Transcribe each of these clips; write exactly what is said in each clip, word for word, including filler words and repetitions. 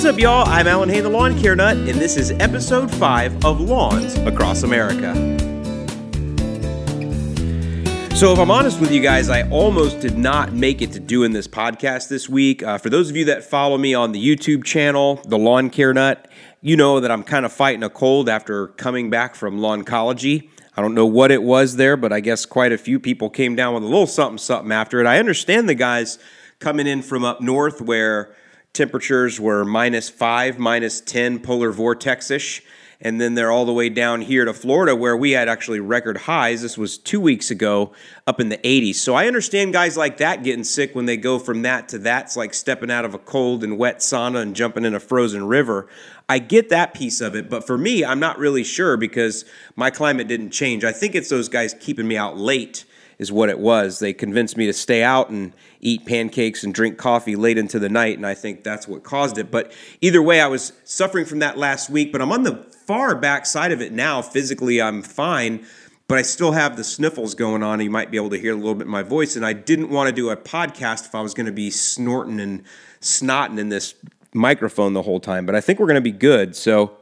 What's up, y'all? I'm Alan Hay, the Lawn Care Nut, and this is episode five of Lawns Across America. So if I'm honest with you guys, I almost did not make it to doing this podcast this week. Uh, for those of you that follow me on the YouTube channel, The Lawn Care Nut, you know that I'm kind of fighting a cold after coming back from Lawncology. I don't know what it was there, but I guess quite a few people came down with a little something something after it. I understand the guys coming in from up north where temperatures were minus five, minus ten, polar vortex-ish, and then they're all the way down here to Florida where we had actually record highs. This was two weeks ago, up in the eighties. So I understand guys like that getting sick when they go from that to that. It's like stepping out of a cold and wet sauna and jumping in a frozen river. I get that piece of it, but for me, I'm not really sure because my climate didn't change. I think it's those guys keeping me out late is what it was. They convinced me to stay out and eat pancakes and drink coffee late into the night, and I think that's what caused it. But either way, I was suffering from that last week, but I'm on the far back side of it now. Physically, I'm fine, but I still have the sniffles going on. You might be able to hear a little bit of my voice, and I didn't want to do a podcast if I was going to be snorting and snotting in this microphone the whole time, but I think we're going to be good. So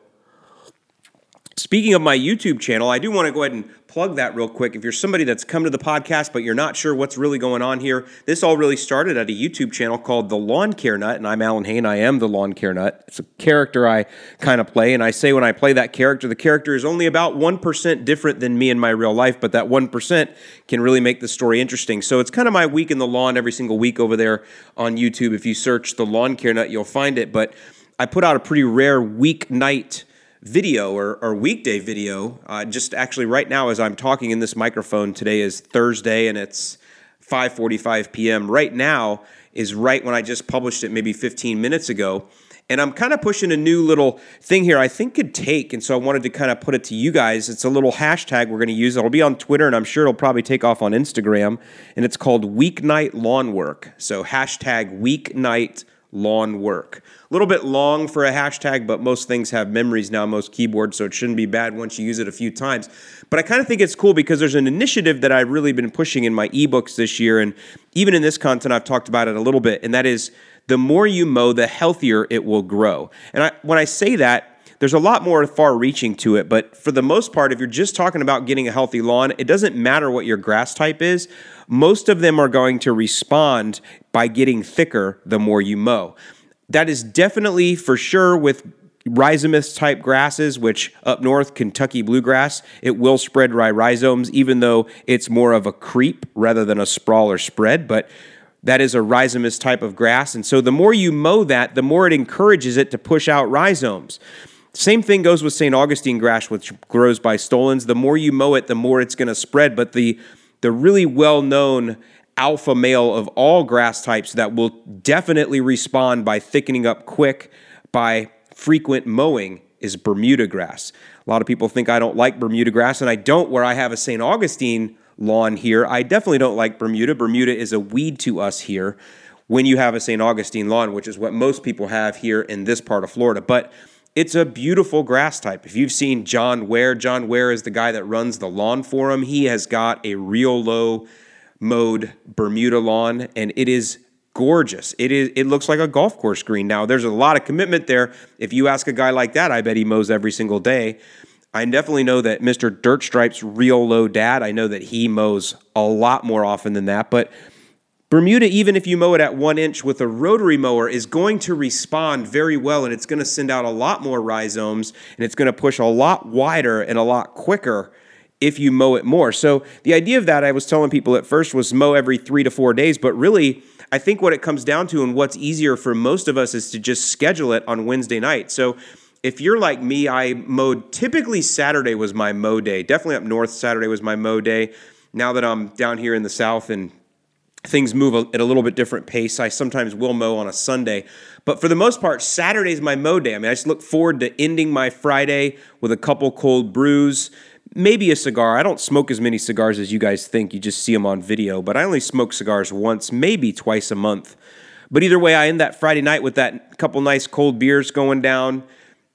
speaking of my YouTube channel, I do want to go ahead and plug that real quick. If you're somebody that's come to the podcast, but you're not sure what's really going on here, this all really started at a YouTube channel called The Lawn Care Nut, and I'm Alan Hay, and I am The Lawn Care Nut. It's a character I kind of play, and I say when I play that character, the character is only about one percent different than me in my real life, but that one percent can really make the story interesting. So it's kind of my week in the lawn every single week over there on YouTube. If you search The Lawn Care Nut, you'll find it, but I put out a pretty rare weeknight video or, or weekday video. Uh, just actually right now as I'm talking in this microphone, today is Thursday and it's five forty-five p.m. Right now is right when I just published it maybe fifteen minutes ago. And I'm kind of pushing a new little thing here I think could take. And so I wanted to kind of put it to you guys. It's a little hashtag we're going to use. It'll be on Twitter and I'm sure it'll probably take off on Instagram. And it's called Weeknight Lawn Work. So hashtag Weeknight Lawn Work. A little bit long for a hashtag, but most things have memories now, most keyboards, so it shouldn't be bad once you use it a few times. But I kind of think it's cool because there's an initiative that I've really been pushing in my ebooks this year, and even in this content, I've talked about it a little bit, and that is the more you mow, the healthier it will grow. And I, when I say that, there's a lot more far-reaching to it, but for the most part, if you're just talking about getting a healthy lawn, it doesn't matter what your grass type is. Most of them are going to respond by getting thicker the more you mow. That is definitely for sure with rhizomus type grasses, which up north, Kentucky bluegrass, it will spread rhizomes, even though it's more of a creep rather than a sprawl or spread. But that is a rhizomus type of grass. And so the more you mow that, the more it encourages it to push out rhizomes. Same thing goes with Saint Augustine grass, which grows by stolons. The more you mow it, the more it's going to spread. But the, the really well-known alpha male of all grass types that will definitely respond by thickening up quick by frequent mowing is Bermuda grass. A lot of people think I don't like Bermuda grass, and I don't where I have a Saint Augustine lawn here. I definitely don't like Bermuda. Bermuda is a weed to us here when you have a Saint Augustine lawn, which is what most people have here in this part of Florida. But it's a beautiful grass type. If you've seen John Ware, John Ware is the guy that runs the lawn forum. He has got a real low mowed Bermuda lawn, and it is gorgeous. It is. It looks like a golf course green. Now, there's a lot of commitment there. If you ask a guy like that, I bet he mows every single day. I definitely know that Mister Dirt Stripe's real low dad, I know that he mows a lot more often than that, but Bermuda, even if you mow it at one inch with a rotary mower, is going to respond very well, and it's going to send out a lot more rhizomes, and it's going to push a lot wider and a lot quicker if you mow it more. So the idea of that, I was telling people at first, was mow every three to four days. But really, I think what it comes down to and what's easier for most of us is to just schedule it on Wednesday night. So if you're like me, I mowed, typically Saturday was my mow day. Definitely up north, Saturday was my mow day. Now that I'm down here in the south and things move at a little bit different pace, I sometimes will mow on a Sunday. But for the most part, Saturday's my mow day. I mean, I just look forward to ending my Friday with a couple cold brews, maybe a cigar. I don't smoke as many cigars as you guys think. You just see them on video. But I only smoke cigars once, maybe twice a month. But either way, I end that Friday night with that couple nice cold beers going down,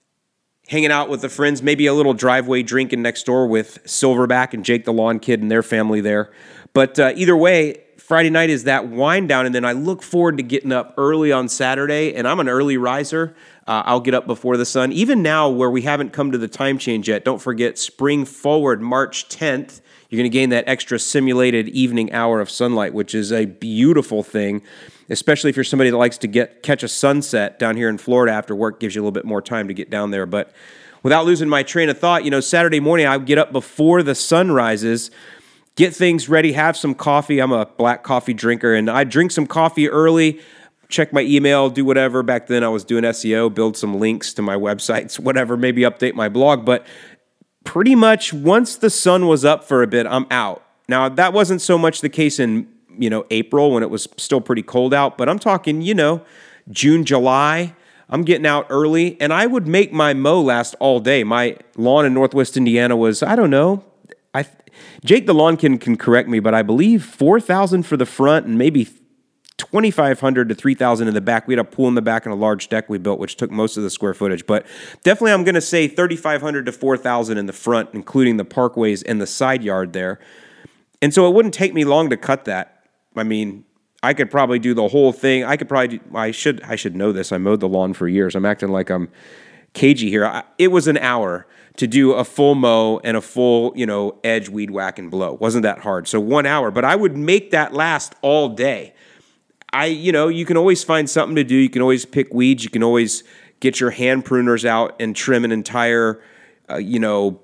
hanging out with the friends, maybe a little driveway drinking next door with Silverback and Jake the Lawn Kid and their family there. But uh, either way, Friday night is that wind down, and then I look forward to getting up early on Saturday, and I'm an early riser. Uh, I'll get up before the sun. Even now, where we haven't come to the time change yet, don't forget, spring forward, March tenth, you're going to gain that extra simulated evening hour of sunlight, which is a beautiful thing, especially if you're somebody that likes to get catch a sunset down here in Florida after work. Gives you a little bit more time to get down there. But without losing my train of thought, you know, Saturday morning, I get up before the sun rises, get things ready, have some coffee. I'm a black coffee drinker, and I drink some coffee early, check my email, do whatever. Back then I was doing S E O, build some links to my websites, whatever, maybe update my blog. But pretty much once the sun was up for a bit, I'm out. Now, that wasn't so much the case in, you know, April when it was still pretty cold out, but I'm talking, you know, June, July. I'm getting out early, and I would make my mow last all day. My lawn in Northwest Indiana was, I don't know, I Jake the lawn can, can correct me, but I believe four thousand for the front and maybe twenty-five hundred to three thousand in the back. We had a pool in the back and a large deck we built, which took most of the square footage. But definitely I'm going to say thirty-five hundred to four thousand in the front, including the parkways and the side yard there. And so it wouldn't take me long to cut that. I mean, I could probably do the whole thing. I could probably do, I should I should know this. I mowed the lawn for years. I'm acting like I'm cagey here. I, it was an hour to do a full mow and a full, you know, edge, weed whack, and blow. Wasn't that hard. So one hour. But I would make that last all day. I, you know, you can always find something to do. You can always pick weeds. You can always get your hand pruners out and trim an entire, uh, you know,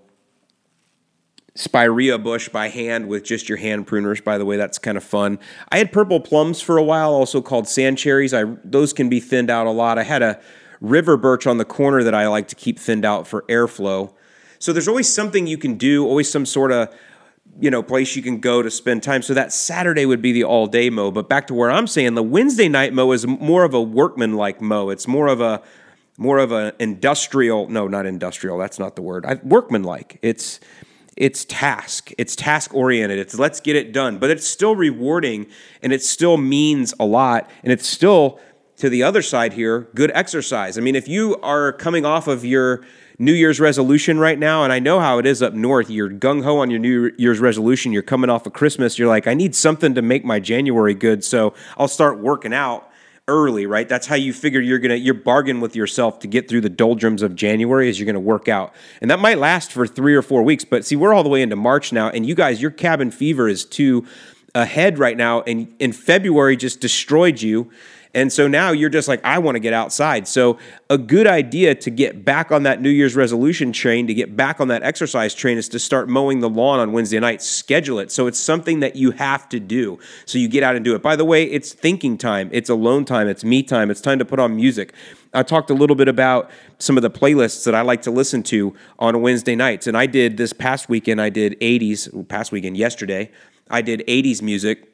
spirea bush by hand with just your hand pruners. By the way, that's kind of fun. I had purple plums for a while, also called sand cherries. I those can be thinned out a lot. I had a river birch on the corner that I like to keep thinned out for airflow. So there's always something you can do, always some sort of, you know, place you can go to spend time. So that Saturday would be the all-day mow. But back to where I'm saying, the Wednesday night mow is more of a workman-like mow. It's more of a more of an industrial, no, not industrial, that's not the word. I, workman-like. It's it's task. It's task-oriented. It's let's get it done. But it's still rewarding, and it still means a lot, and it's still, to the other side here, good exercise. I mean, if you are coming off of your New Year's resolution right now, and I know how it is up north. You're gung-ho on your New Year's resolution. You're coming off of Christmas. You're like, I need something to make my January good, so I'll start working out early, right? That's how you figure you're gonna you're bargain with yourself to get through the doldrums of January is you're gonna work out. And that might last for three or four weeks, but see, we're all the way into March now, and you guys, your cabin fever is too ahead right now, and in February just destroyed you. And so now you're just like, I want to get outside. So a good idea to get back on that New Year's resolution train, to get back on that exercise train, is to start mowing the lawn on Wednesday night. Schedule it. So it's something that you have to do. So you get out and do it. By the way, it's thinking time. It's alone time. It's me time. It's time to put on music. I talked a little bit about some of the playlists that I like to listen to on Wednesday nights. And I did this past weekend, I did eighties, past weekend, yesterday, I did eighties music.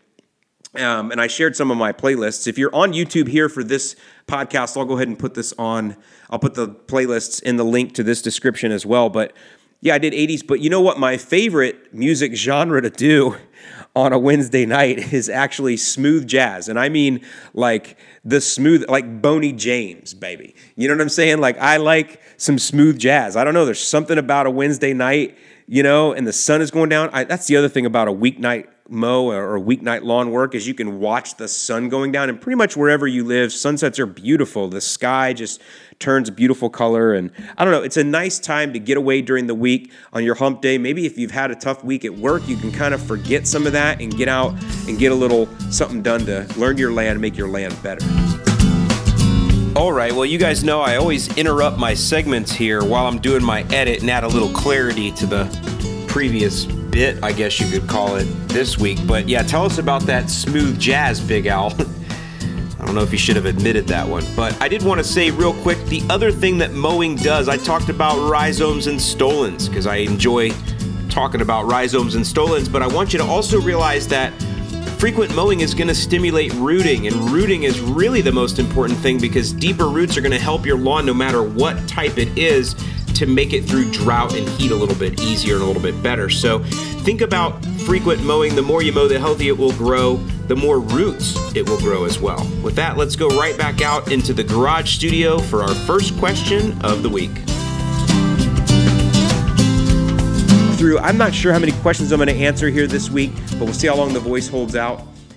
Um, and I shared some of my playlists. If you're on YouTube here for this podcast, I'll go ahead and put this on. I'll put the playlists in the link to this description as well. But yeah, I did eighties. But you know what? My favorite music genre to do on a Wednesday night is actually smooth jazz. And I mean like the smooth, like Boney James, baby. You know what I'm saying? Like I like some smooth jazz. I don't know. There's something about a Wednesday night, you know, and the sun is going down. I, that's the other thing about a weeknight mow or weeknight lawn work is you can watch the sun going down, and pretty much wherever you live, sunsets are beautiful. The sky just turns a beautiful color, and I don't know, it's a nice time to get away during the week on your hump day. Maybe if you've had a tough week at work, you can kind of forget some of that and get out and get a little something done to learn your land, make your land better. All right, well, you guys know I always interrupt my segments here while I'm doing my edit and add a little clarity to the previous bit, I guess you could call it, this week. But yeah, tell us about that smooth jazz, Big Al. I don't know if you should have admitted that one. But I did want to say real quick, the other thing that mowing does, I talked about rhizomes and stolons because I enjoy talking about rhizomes and stolons, but I want you to also realize that frequent mowing is going to stimulate rooting, and rooting is really the most important thing because deeper roots are going to help your lawn no matter what type it is to make it through drought and heat a little bit easier and a little bit better. So think about frequent mowing. The more you mow, the healthier it will grow, the more roots it will grow as well. With that, let's go right back out into the garage studio for our first question of the week. Through, I'm not sure how many questions I'm going to answer here this week, but we'll see how long the voice holds out.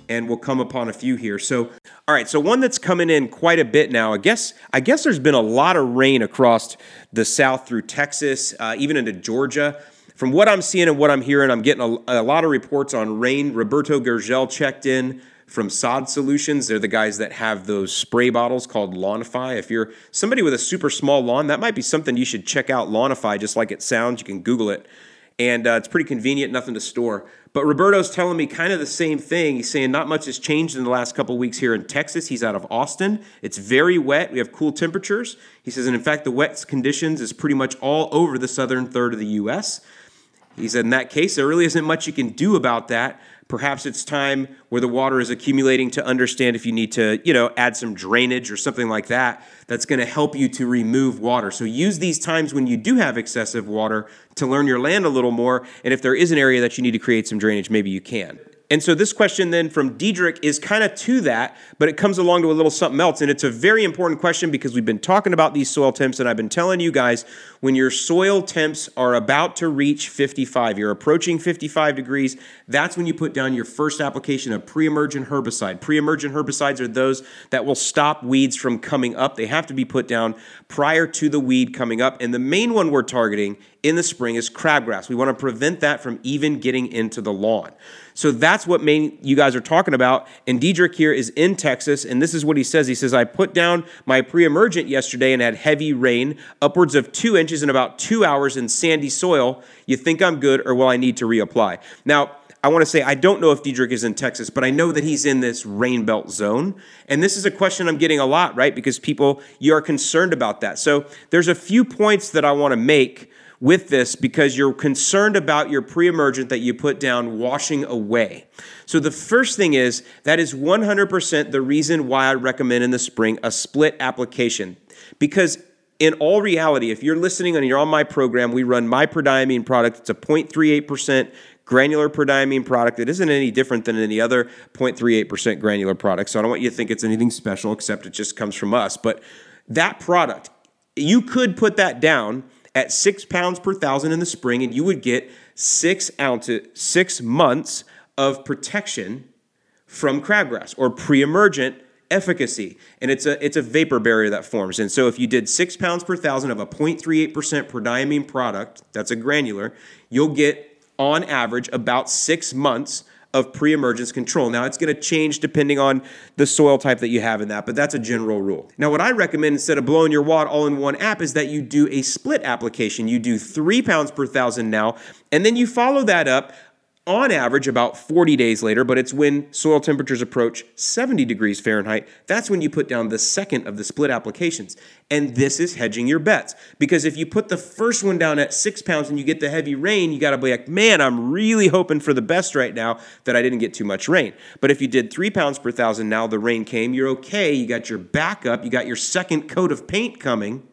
and we'll come upon a few here. So, all right, so one that's coming in quite a bit now. I guess I guess there's been a lot of rain across the south through Texas, uh, even into Georgia. From what I'm seeing and what I'm hearing, I'm getting a, a lot of reports on rain. Roberto Gergel checked in from Sod Solutions. They're the guys that have those spray bottles called Lawnify. If you're somebody with a super small lawn, that might be something you should check out, Lawnify, just like it sounds. You can Google it. And uh, it's pretty convenient, nothing to store. But Roberto's telling me kind of the same thing. He's saying not much has changed in the last couple of weeks here in Texas. He's out of Austin. It's very wet. We have cool temperatures. He says, and in fact, the wet conditions is pretty much all over the southern third of the U S He said, in that case, there really isn't much you can do about that. Perhaps it's time where the water is accumulating to understand if you need to, you know, add some drainage or something like that that's going to help you to remove water. So use these times when you do have excessive water to learn your land a little more. And if there is an area that you need to create some drainage, maybe you can. And so this question then from Diedrich is kind of to that, but it comes along to a little something else. And it's a very important question because we've been talking about these soil temps, and I've been telling you guys, when your soil temps are about to reach fifty-five, you're approaching fifty-five degrees, that's when you put down your first application of pre-emergent herbicide. Pre-emergent herbicides are those that will stop weeds from coming up. They have to be put down prior to the weed coming up. And the main one we're targeting in the spring is crabgrass. We want to prevent that from even getting into the lawn. So that's what main you guys are talking about. And Diedrich here is in Texas, and this is what he says. He says, I put down my pre-emergent yesterday and had heavy rain, upwards of two inches in about two hours in sandy soil. You think I'm good, or will I need to reapply? Now, I want to say I don't know if Diedrich is in Texas, but I know that he's in this rain belt zone. And this is a question I'm getting a lot, right? Because people, you are concerned about that. So there's a few points that I want to make with this because you're concerned about your pre-emergent that you put down washing away. So the first thing is that is one hundred percent the reason why I recommend in the spring a split application. Because in all reality, if you're listening and you're on my program, we run my prodiamine product. It's a zero point three eight percent granular prodiamine product. It isn't any different than any other zero point three eight percent granular product. So I don't want you to think it's anything special except it just comes from us. But that product, you could put that down at six pounds per thousand in the spring, and you would get six ounces, six months of protection from crabgrass or pre-emergent efficacy. And it's a it's a vapor barrier that forms. And so if you did six pounds per thousand of a zero point three eight percent prodiamine product, that's a granular, you'll get on average about six months of pre-emergence control. Now, it's going to change depending on the soil type that you have in that, but that's a general rule. Now, what I recommend instead of blowing your wad all in one app is that you do a split application. You do three pounds per thousand now, and then you follow that up on average about forty days later, but it's when soil temperatures approach seventy degrees Fahrenheit. That's when you put down the second of the split applications. And this is hedging your bets. Because if you put the first one down at six pounds and you get the heavy rain, you got to be like, man, I'm really hoping for the best right now that I didn't get too much rain. But if you did three pounds per thousand, now the rain came, you're okay. You got your backup. You got your second coat of paint coming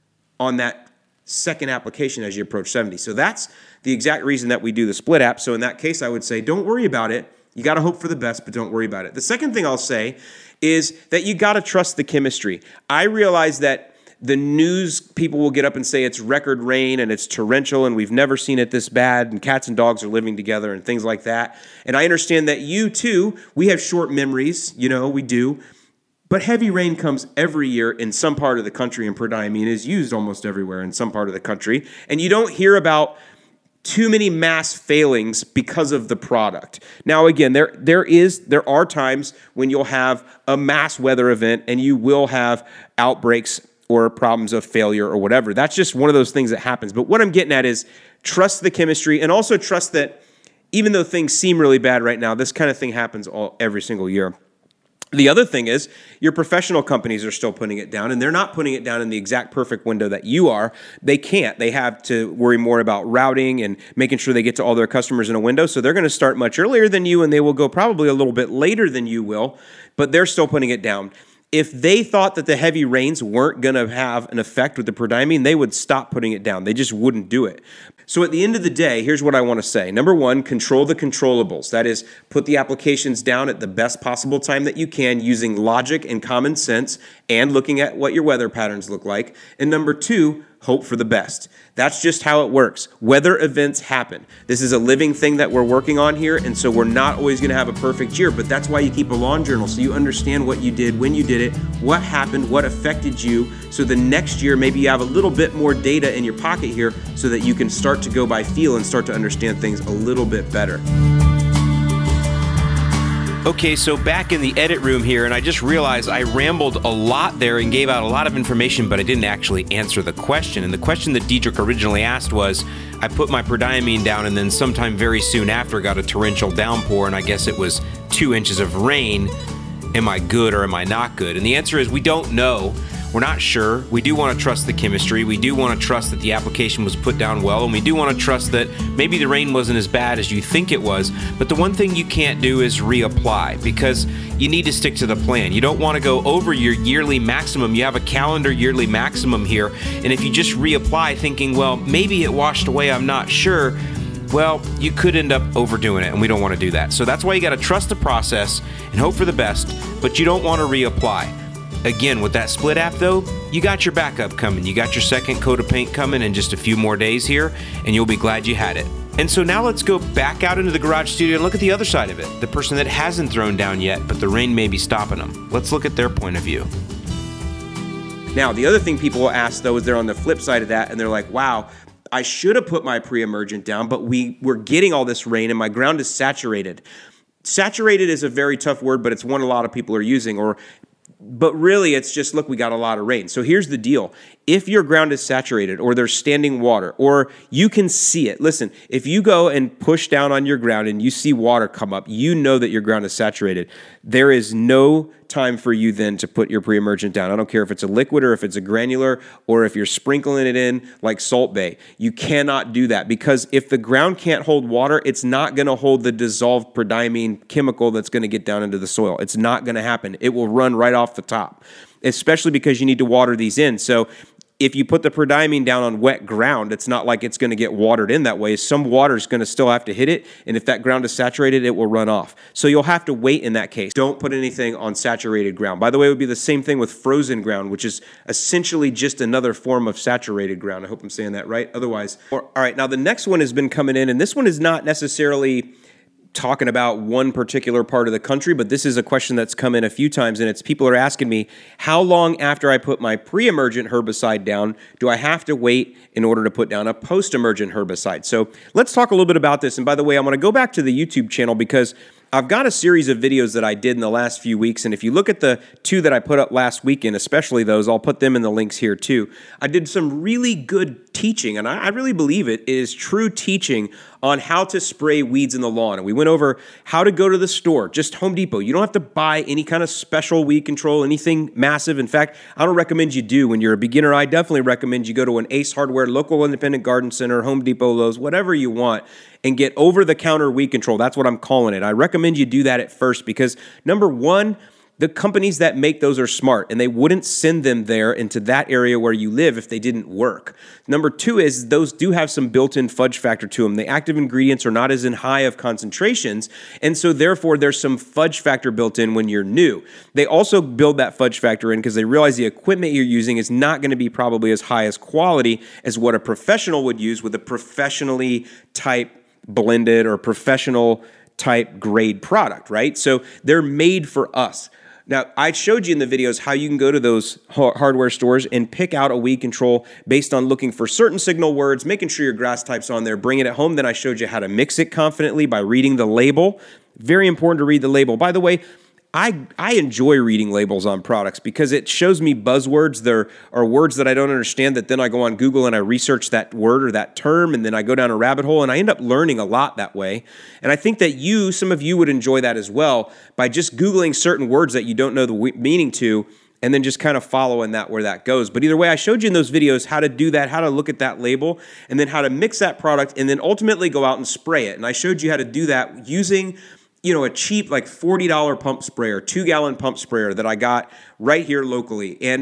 on that second application as you approach seventy. So that's the exact reason that we do the split app. So in that case, I would say don't worry about it. You got to hope for the best, but don't worry about it. The second thing I'll say is that you got to trust the chemistry. I realize that the news people will get up and say it's record rain and it's torrential and we've never seen it this bad and cats and dogs are living together and things like that. And I understand that you too, we have short memories, you know, we do. But heavy rain comes every year in some part of the country, and prodiamine is used almost everywhere in some part of the country. And you don't hear about too many mass failings because of the product. Now, again, there there is there are times when you'll have a mass weather event and you will have outbreaks or problems of failure or whatever. That's just one of those things that happens. But what I'm getting at is trust the chemistry and also trust that even though things seem really bad right now, this kind of thing happens all every single year. The other thing is your professional companies are still putting it down, and they're not putting it down in the exact perfect window that you are. They can't. They have to worry more about routing and making sure they get to all their customers in a window. So they're going to start much earlier than you, and they will go probably a little bit later than you will, but they're still putting it down. If they thought that the heavy rains weren't going to have an effect with the prodiamine, they would stop putting it down. They just wouldn't do it. So at the end of the day, here's what I want to say. Number one, control the controllables. That is, put the applications down at the best possible time that you can using logic and common sense and looking at what your weather patterns look like. And number two, hope for the best. That's just how it works. Weather events happen. This is a living thing that we're working on here, and so we're not always going to have a perfect year, but that's why you keep a lawn journal, so you understand what you did, when you did it, what happened, what affected you, so the next year maybe you have a little bit more data in your pocket here so that you can start to go by feel and start to understand things a little bit better. Okay, so back in the edit room here, and I just realized I rambled a lot there and gave out a lot of information, but I didn't actually answer the question. And the question that Diedrich originally asked was, I put my prodiamine down and then sometime very soon after got a torrential downpour, and I guess it was two inches of rain. Am I good or am I not good? And the answer is we don't know. We're not sure. We do want to trust the chemistry. We do want to trust that the application was put down well, and we do want to trust that maybe the rain wasn't as bad as you think it was. But the one thing you can't do is reapply, because you need to stick to the plan. You don't want to go over your yearly maximum. You have a calendar yearly maximum here, and if you just reapply thinking, well, maybe it washed away, I'm not sure, well, you could end up overdoing it, and we don't want to do that. So that's why you got to trust the process and hope for the best, but you don't want to reapply. Again, with that Split app though, you got your backup coming. You got your second coat of paint coming in just a few more days here, and you'll be glad you had it. And so now let's go back out into the garage studio and look at the other side of it. The person that hasn't thrown down yet, but the rain may be stopping them. Let's look at their point of view. Now, the other thing people will ask though is they're on the flip side of that, and they're like, wow, I should have put my pre-emergent down, but we were getting all this rain and my ground is saturated. Saturated is a very tough word, but it's one a lot of people are using, or But really, it's just, look, we got a lot of rain. So here's the deal. If your ground is saturated, or there's standing water, or you can see it. Listen, if you go and push down on your ground and you see water come up, you know that your ground is saturated. There is no time for you then to put your pre-emergent down. I don't care if it's a liquid or if it's a granular or if you're sprinkling it in like Salt Bae. You cannot do that, because if the ground can't hold water, it's not going to hold the dissolved prodiamine chemical that's going to get down into the soil. It's not going to happen. It will run right off the top, especially because you need to water these in. So if you put the prodiamine down on wet ground, it's not like it's going to get watered in that way. Some water is going to still have to hit it, and if that ground is saturated, it will run off. So you'll have to wait in that case. Don't put anything on saturated ground. By the way, it would be the same thing with frozen ground, which is essentially just another form of saturated ground. I hope I'm saying that right. Otherwise, or, all right, now the next one has been coming in, and this one is not necessarily talking about one particular part of the country, but this is a question that's come in a few times, and it's people are asking me, how long after I put my pre-emergent herbicide down do I have to wait in order to put down a post-emergent herbicide? So let's talk a little bit about this. And by the way, I want to go back to the YouTube channel because I've got a series of videos that I did in the last few weeks, and if you look at the two that I put up last weekend, especially those, I'll put them in the links here too. I did some really good teaching, and I really believe it is true teaching on how to spray weeds in the lawn. And we went over how to go to the store, just Home Depot. You don't have to buy any kind of special weed control, anything massive. In fact, I don't recommend you do. When you're a beginner, I definitely recommend you go to an Ace Hardware, local independent garden center, Home Depot, Lowe's, whatever you want, and get over-the-counter weed control. That's what I'm calling it. I recommend you do that at first because, number one, the companies that make those are smart, and they wouldn't send them there into that area where you live if they didn't work. Number two is those do have some built-in fudge factor to them. The active ingredients are not as in high of concentrations, and so therefore there's some fudge factor built in when you're new. They also build that fudge factor in because they realize the equipment you're using is not going to be probably as high as quality as what a professional would use with a professionally type blended or professional type grade product, right? So they're made for us. Now, I showed you in the videos how you can go to those hardware stores and pick out a weed control based on looking for certain signal words, making sure your grass type's on there, bringing it home. Then I showed you how to mix it confidently by reading the label. Very important to read the label. By the way, I, I enjoy reading labels on products because it shows me buzzwords. There are words that I don't understand that then I go on Google and I research that word or that term, and then I go down a rabbit hole, and I end up learning a lot that way. And I think that you, some of you would enjoy that as well by just Googling certain words that you don't know the meaning to, and then just kind of following that where that goes. But either way, I showed you in those videos how to do that, how to look at that label, and then how to mix that product, and then ultimately go out and spray it. And I showed you how to do that using you know, a cheap like forty dollar pump sprayer, two gallon pump sprayer that I got right here locally. And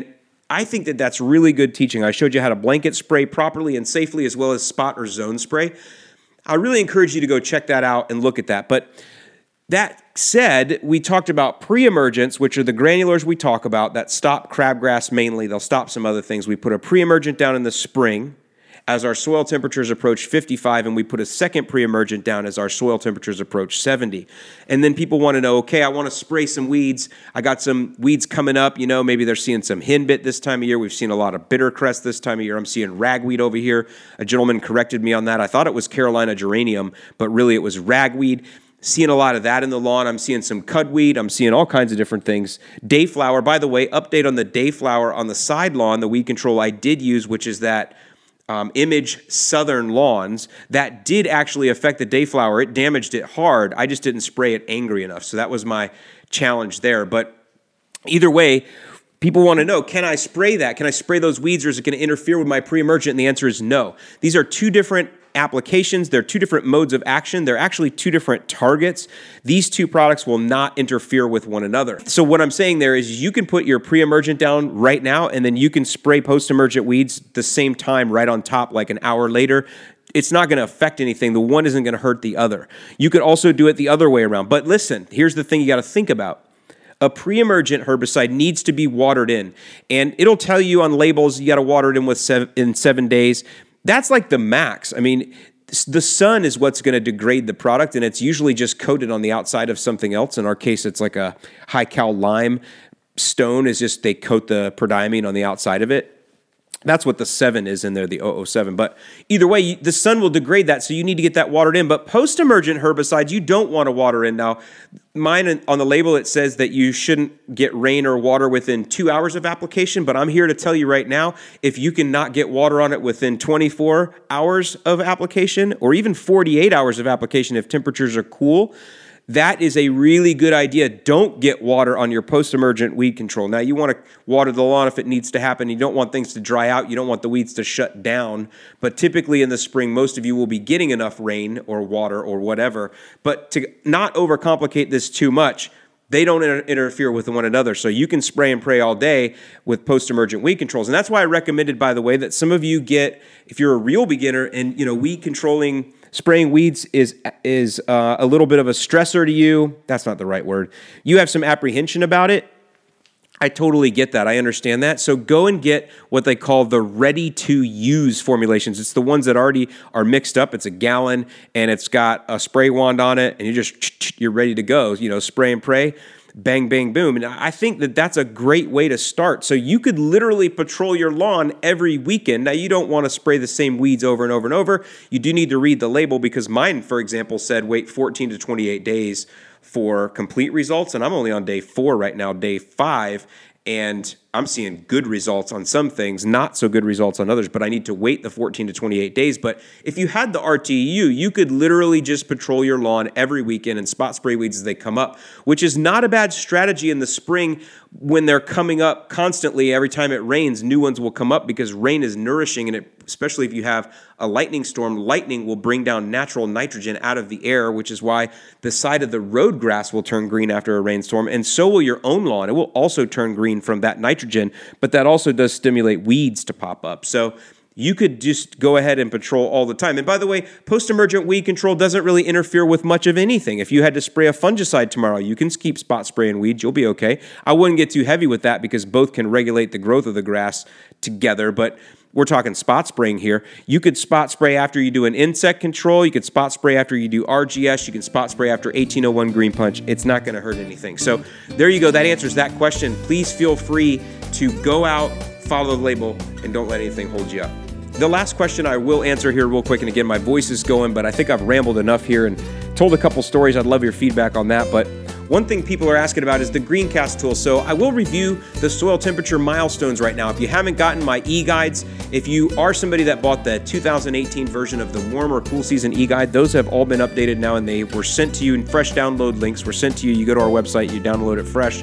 I think that that's really good teaching. I showed you how to blanket spray properly and safely, as well as spot or zone spray. I really encourage you to go check that out and look at that. But that said, we talked about pre-emergents, which are the granulars we talk about that stop crabgrass mainly. They'll stop some other things. We put a pre-emergent down in the spring as our soil temperatures approach fifty-five, and we put a second pre-emergent down as our soil temperatures approach seventy. And then people want to know, okay, I want to spray some weeds. I got some weeds coming up. You know, maybe they're seeing some henbit this time of year. We've seen a lot of bittercrest this time of year. I'm seeing ragweed over here. A gentleman corrected me on that. I thought it was Carolina geranium, but really it was ragweed. Seeing a lot of that in the lawn. I'm seeing some cudweed. I'm seeing all kinds of different things. Dayflower, by the way, update on the dayflower on the side lawn, the weed control I did use, which is that um, Image Southern Lawns. That did actually affect the dayflower. It damaged it hard. I just didn't spray it angry enough. So that was my challenge there. But either way, people want to know, can I spray that? Can I spray those weeds, or is it going to interfere with my pre-emergent? And the answer is no. These are two different applications. They're two different modes of action. They're actually two different targets. These two products will not interfere with one another. So what I'm saying there is you can put your pre-emergent down right now, and then you can spray post-emergent weeds the same time right on top, like an hour later. It's not going to affect anything. The one isn't going to hurt the other. You could also do it the other way around. But listen, here's the thing you got to think about. A pre-emergent herbicide needs to be watered in, and it'll tell you on labels you got to water it in with seven, in seven days. That's like the max. I mean, the sun is what's going to degrade the product, and it's usually just coated on the outside of something else. In our case, it's like a high-cal lime stone is just they coat the prodiamine on the outside of it. That's what the seven is in there, the zero zero seven. But either way, the sun will degrade that, so you need to get that watered in. But post-emergent herbicides, you don't want to water in. Now, mine on the label, it says that you shouldn't get rain or water within two hours of application. But I'm here to tell you right now, if you cannot get water on it within twenty-four hours of application, or even forty-eight hours of application if temperatures are cool, that is a really good idea. Don't get water on your post-emergent weed control. Now, you want to water the lawn if it needs to happen. You don't want things to dry out. You don't want the weeds to shut down. But typically in the spring, most of you will be getting enough rain or water or whatever. But to not overcomplicate this too much, they don't inter- interfere with one another. So you can spray and pray all day with post-emergent weed controls. And that's why I recommended, by the way, that some of you get, if you're a real beginner and, you know, weed controlling, spraying weeds is is uh, a little bit of a stressor to you. That's not the right word. You have some apprehension about it. I totally get that. I understand that. So go and get what they call the ready-to-use formulations. It's the ones that already are mixed up. It's a gallon, and it's got a spray wand on it, and you just, you're ready to go. You know, spray and pray. Bang, bang, boom. And I think that that's a great way to start. So you could literally patrol your lawn every weekend. Now, you don't want to spray the same weeds over and over and over. You do need to read the label, because mine, for example, said wait fourteen to twenty-eight days for complete results. And I'm only on day four right now, day five. And I'm seeing good results on some things, not so good results on others, but I need to wait the fourteen to twenty-eight days. But if you had the R T E U, you could literally just patrol your lawn every weekend and spot spray weeds as they come up, which is not a bad strategy in the spring when they're coming up constantly. Every time it rains, new ones will come up because rain is nourishing, and it, especially if you have a lightning storm, lightning will bring down natural nitrogen out of the air, which is why the side of the road grass will turn green after a rainstorm, and so will your own lawn. It will also turn green from that nitrogen, but that also does stimulate weeds to pop up. So you could just go ahead and patrol all the time. And by the way, post-emergent weed control doesn't really interfere with much of anything. If you had to spray a fungicide tomorrow, you can keep spot spraying weeds. You'll be okay. I wouldn't get too heavy with that because both can regulate the growth of the grass together, but we're talking spot spraying here. You could spot spray after you do an insect control. You could spot spray after you do R G S. You can spot spray after eighteen oh one Green Punch. It's not going to hurt anything. So there you go. That answers that question. Please feel free to go out, follow the label, and don't let anything hold you up. The last question I will answer here real quick, and again, my voice is going, but I think I've rambled enough here and told a couple stories. I'd love your feedback on that, but one thing people are asking about is the GreenCast tool. So I will review the soil temperature milestones right now. If you haven't gotten my e-guides, if you are somebody that bought the two thousand eighteen version of the warm or cool season e-guide, those have all been updated now, and they were sent to you in fresh download links were sent to you. You go to our website, you download it fresh.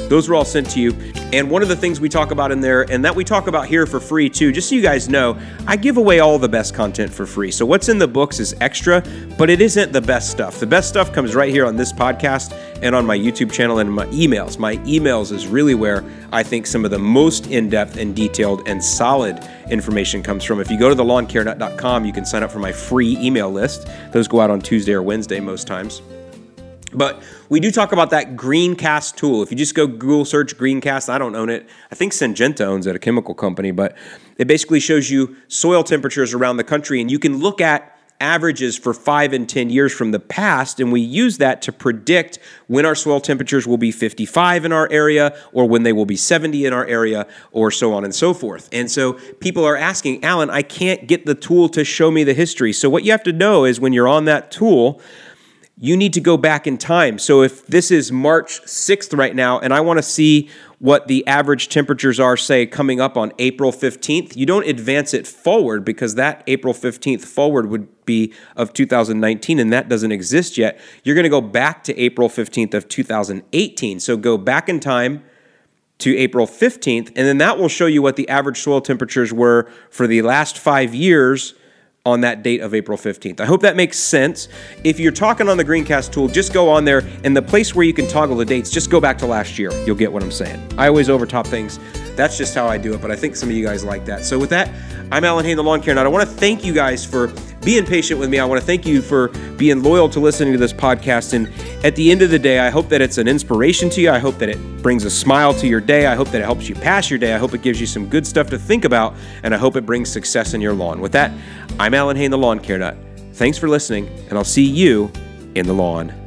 Those were all sent to you. And one of the things we talk about in there, and that we talk about here for free too, just so you guys know, I give away all the best content for free. So what's in the books is extra, but it isn't the best stuff. The best stuff comes right here on this podcast and on my YouTube channel and my emails. My emails is really where I think some of the most in-depth and detailed and solid information comes from. If you go to the lawn care nut dot com, you can sign up for my free email list. Those go out on Tuesday or Wednesday most times. But we do talk about that GreenCast tool. If you just go Google search GreenCast, I don't own it. I think Syngenta owns it, a chemical company, but it basically shows you soil temperatures around the country, and you can look at averages for five and ten years from the past, and we use that to predict when our soil temperatures will be fifty-five in our area, or when they will be seventy in our area, or so on and so forth. And so people are asking, Alan, I can't get the tool to show me the history. So what you have to know is when you're on that tool, you need to go back in time. So if this is March sixth right now, and I want to see what the average temperatures are, say, coming up on April fifteenth, you don't advance it forward because that April fifteenth forward would be of two thousand nineteen, and that doesn't exist yet. You're going to go back to April fifteenth of two thousand eighteen. So go back in time to April fifteenth, and then that will show you what the average soil temperatures were for the last five years on that date of April fifteenth. I hope that makes sense. If you're talking on the GreenCast tool, just go on there, and the place where you can toggle the dates, just go back to last year. You'll get what I'm saying. I always overtop things. That's just how I do it, but I think some of you guys like that. So with that, I'm Alan Hain, the Lawn Care Nut. I want to thank you guys for being patient with me. I want to thank you for being loyal to listening to this podcast. And at the end of the day, I hope that it's an inspiration to you. I hope that it brings a smile to your day. I hope that it helps you pass your day. I hope it gives you some good stuff to think about. And I hope it brings success in your lawn. With that, I'm Alan Hain, the Lawn Care Nut. Thanks for listening, and I'll see you in the lawn.